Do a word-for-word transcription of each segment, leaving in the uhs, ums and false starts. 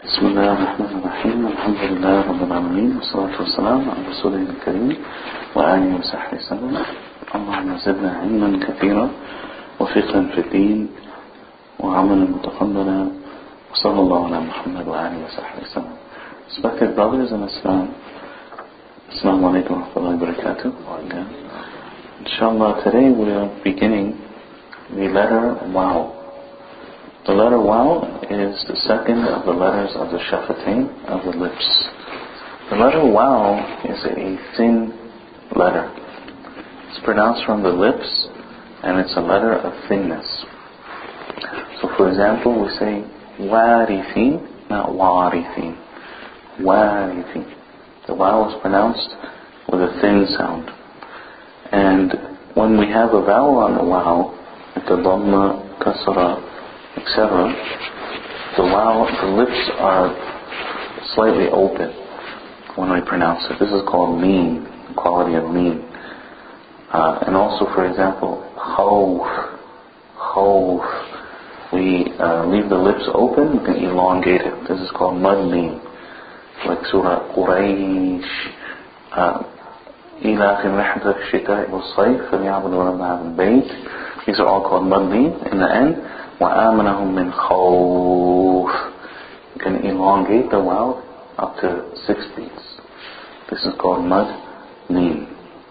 بسم الله الرحمن الرحيم الحمد لله رب العالمين والصلاة والسلام على رسوله الكريم وآله وصحبه وسلم. اللهم زدنا علما كثيرا وفقها في الدين وعملا متقبلا وصلى الله على محمد وآله وصحبه وسلم. Respected brothers in Islam, Assalamu alaikum wa rahmatullahi wa barakatuh. Inshallah, today we are beginning the letter Waw. The letter Waw is the second of the letters of the Shafatain, of the lips. The letter Waw is a thin letter. It's pronounced from the lips and it's a letter of thinness. So for example, we say Warithin, not Warithin. Warithin. The Waw is pronounced with a thin sound. And when we have a vowel on the Waw, like the Dhamma, Kasra, et cetera, the Waw, the lips are slightly open when we pronounce it. This is called lean, the quality of lean. Uh, and also, for example, khawf, khawf. We uh, leave the lips open, we can elongate it. This is called mud lean. Like Surah Quraysh, uh, إِلَى آخِرِ رِحْلَةِ الشِّتَاءِ وَالصَّيْفِ فَلْيَعْبُدُوا رَبَّ هَذَا الْبَيْتِ. These are all called mud lean. In the end, وَآمَنَهُمْ مِنْ خَوْفٍ. You can elongate the Waw up to six beats. This is called mud lean.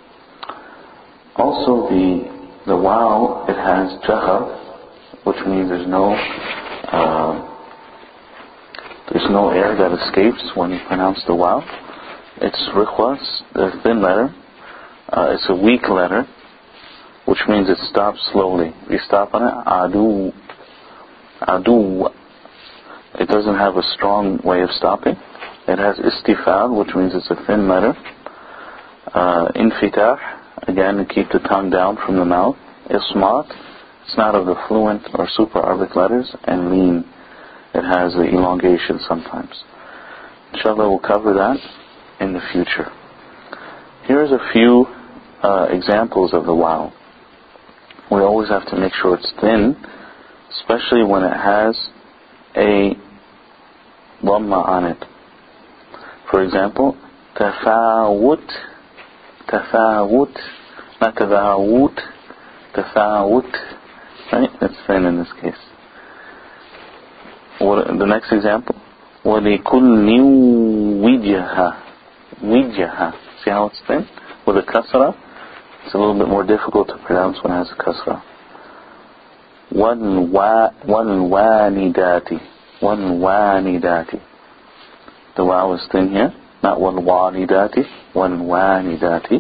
Also, the the Waw, it has jahar, which means there's no uh, there's no air that escapes when you pronounce the Waw. It's rikhwas, the thin letter. Uh, it's a weak letter, which means it stops slowly. If you stop on it, adu, adu. It doesn't have a strong way of stopping. It has istifal, which means it's a thin letter. Uh, infitah, again, to keep the tongue down from the mouth. Ismat, it's not of the fluent or super Arabic letters. And lean, it has the elongation sometimes. Inshallah, we'll cover that in the future. Here's a few uh, examples of the Waw. We always have to make sure it's thin, especially when it has a dhamma on it. For example, tafawut, tafawut, not tafawut, tafawut. Right? That's thin in this case. What, the next example, وَلِكُلِّ وِجْهَةٍ. Wijha. See how it's thin? With a kasra, it's a little bit more difficult to pronounce when it has a kasra. وَالْوَالِدَاتِ وَالْوَالِدَاتِ. The Waw is thin here, not وَالْوَالِدَاتِ, وَالْوَالِدَاتِ.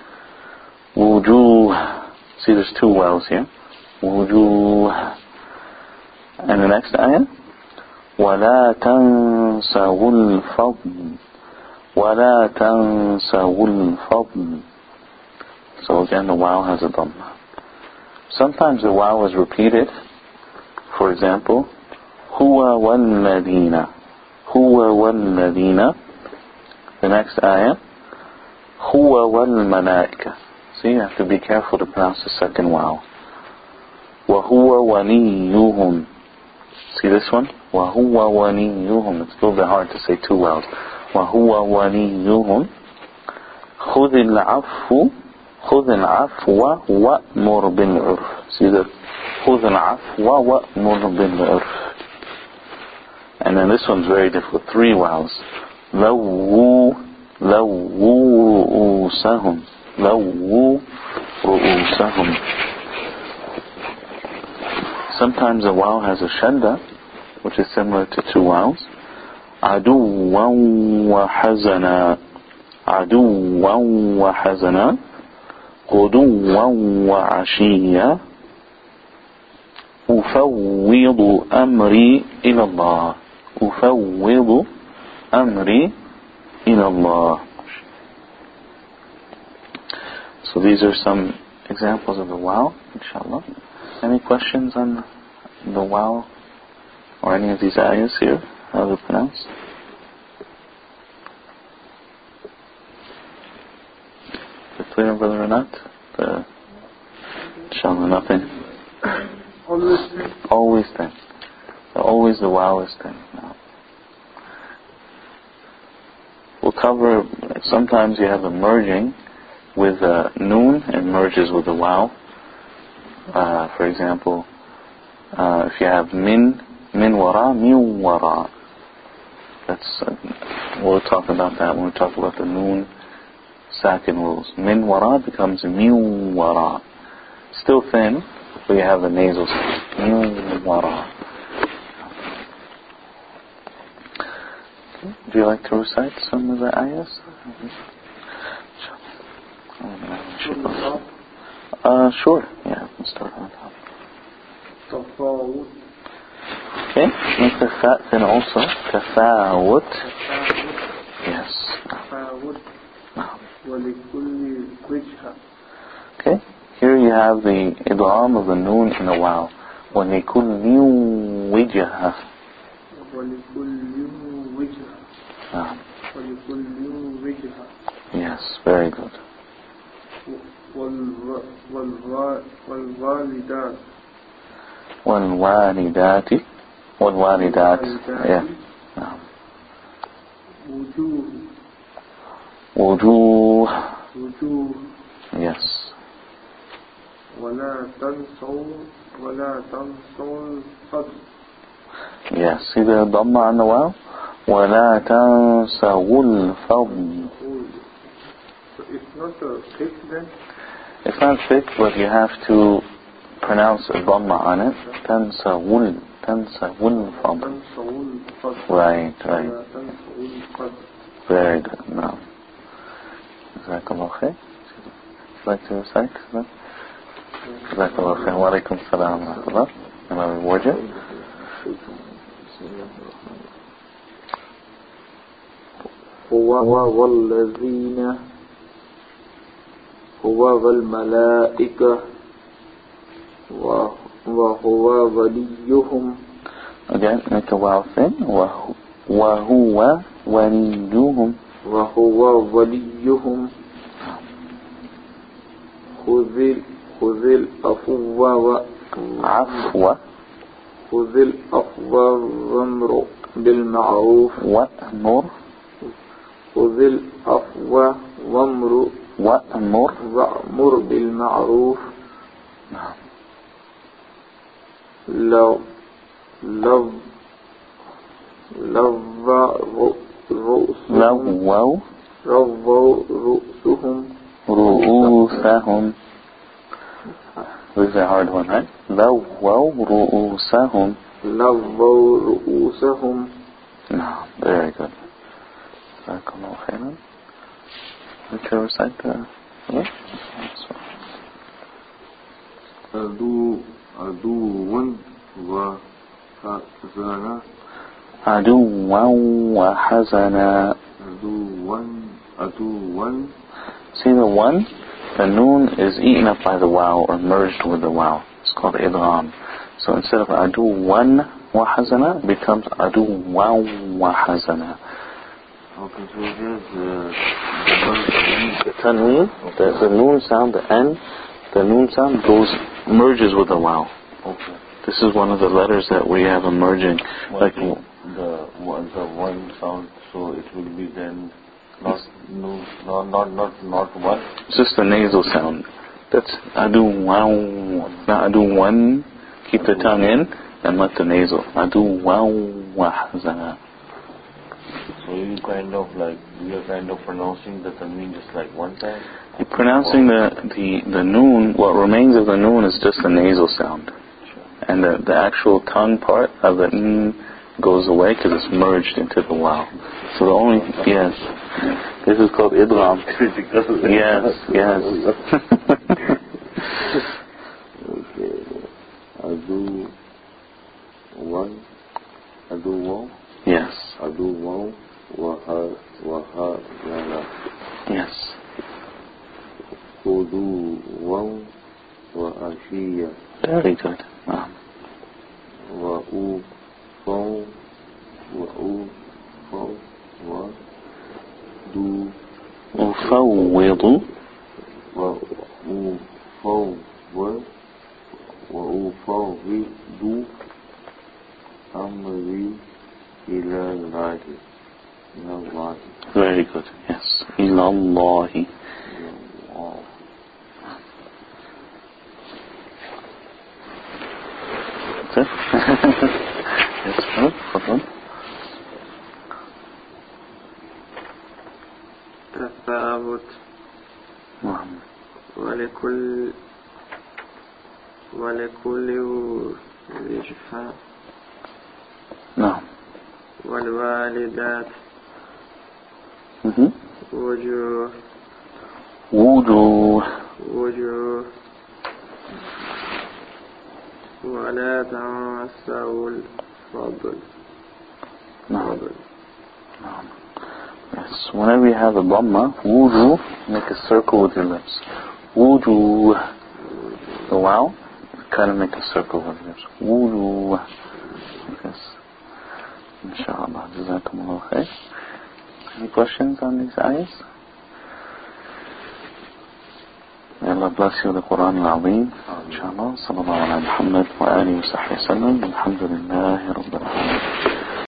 وُجُوهٍ. See, there's two Waws here. وُجُوهٍ. And the next ayah, وَلَا تَنْسَوُا الْفَضْلِ وَلَا تَنْسَوُا الْفَضْلِ. So again, the Waw has a dhamma. Sometimes the Waw is repeated. For example, هُوَ وَالَّذِينَ هُوَ وَالَّذِينَ. The next ayah, هُوَ وَالْمَلَائِكَةِ. See, you have to be careful to pronounce the second Waw. وَهُوَ وَلِيُّهُمْ. See this one? وَهُوَ وَلِيُّهُمْ. It's a little bit hard to say two Waws. وَهُوَ وَلِيُّهُمْ. خُذِ الْعَفْوَ خُذِ الْعَفْوَ وَأْمُرْ بِالْعُرْفِ. See the خُذِ الْعَفْوَ وَأْمُرْ بِالْعُرْفِ. And then this one's very difficult. Three Waws. لَوُّ لَوُّ رُؤُوسَهُمْ لَوُّ رُؤُوسَهُمْ. Sometimes a Waw has a shadda, which is similar to two Waws. عدوا وحزنا عدوا وحزنا غدوا وعشيا أفوض أمري إلى الله أفوض أمري إلى الله. So these are some examples of the Waw, inshallah. Any questions on the Waw or any of these ayahs here? How to pronounce? Is it clear, Brother Renat? The, inshallah, nothing. Always thin. Always thin. So always the Waw is thin. No. will cover, sometimes you have a merging with a noon and merges with a wow. Uh, for example, uh, if you have min, min wara, min wara. That's, uh, we'll talk about that when we talk about the noon sakin rules. Min wara becomes min wara. Still thin, but you have the nasal sound. Min wara. Okay. Do you like to recite some of the ayahs? Uh, sure. Yeah, we can start on top. Okay, make the fat thin also. Tafawut. Yes. Okay, here you have the idgham of the noon in a wow. وَلِكُلِّ وِجْهَةٍ. Yes, very good. والوالدات والوالدات والوالدات yeah. نعم. وجوه وجوه وجوه yes. ولا تنسوا ولا تنسوا الفضل yes. See the dhamma on the wow? ولا تنسوا الفضل. So it's not a thick then? It's not thick, but you have to pronounce a dhamma on it. تنسوا تنسوا الفضل. Right, right. Very good. Now, جزاكم خير. Would you like to recite? جزاكم خير. وعليكم السلام ورحمة الله. Am I reward you? هو والذين هو والملائكة وهو وليهم. Again, make a wow thin. وهو وليهم. وهو وليهم. خذ خذ العفو عفو. خذ العفو وامر بالمعروف. وأمر. خذ العفو وامر وأمر وأمر بالمعروف. نعم. لو لو لو رؤوسهم لو لو رؤوسهم رؤوسهم. This is a hard one, right? لو رؤوسهم. لو رؤوسهم. No, very good. جزاكم الله خيرا. Would you recite the yeah? عدو عدو وحزنا عدوا وحزنا. عدوا عدوا. See the one? The noon is eaten up by the wow or merged with the wow. It's called idgham. So instead of aduwan wa hazana, it becomes aduwan wa hazana. Okay, so here's the The tanween, the, the noon sound, the n, the noon sound goes, merges with the wow. Okay. This is one of the letters that we have emerging. Like the, the the one sound, so it will be then not no, not not not not one. it's just a nasal sound. That's adu wow, not adu one. Keep the tongue in and let the nasal. Adu wow wahzana. So you kind of like you're kind of pronouncing the tanween just like one time. You're pronouncing the the the noon. What remains of the noon is just the nasal sound, and the the actual tongue part of the n goes away because it's merged into the wow. So the only yes, this is called idgham. Yes, yes. Okay. Adu one. Adu one. Yes. Adu one. Waha waha lana. Yes. Kudu one. Wa ashiya. Very good. Wow. Wa u fong. Wa u fong. Wa du. أفوض وأفوض وأفوض أمري إلى الله. Very good. Yes. إلى الله. That's it. Yes, good. تفضل. تثابت. نعم. ولكل ولكل وجهة. نعم. والوالدات مهم. وجوه وجوه. وجوه. ولا تنسوا الفضل. نعم. نعم. Yes. Whenever you have a dhamma, wujuh, make a circle with your lips. Wujuh. So wow, kind of make a circle with your lips. Wujuh. Yes. Inshallah. Jazakumullah khair. Any questions on these ayahs? May Allah bless you with the Quran al-Azim. Inshallah. Sallallahu ala Muhammad wa alihi wa sahbihi wa sallam. Alhamdulillahi Rabbil Alamin.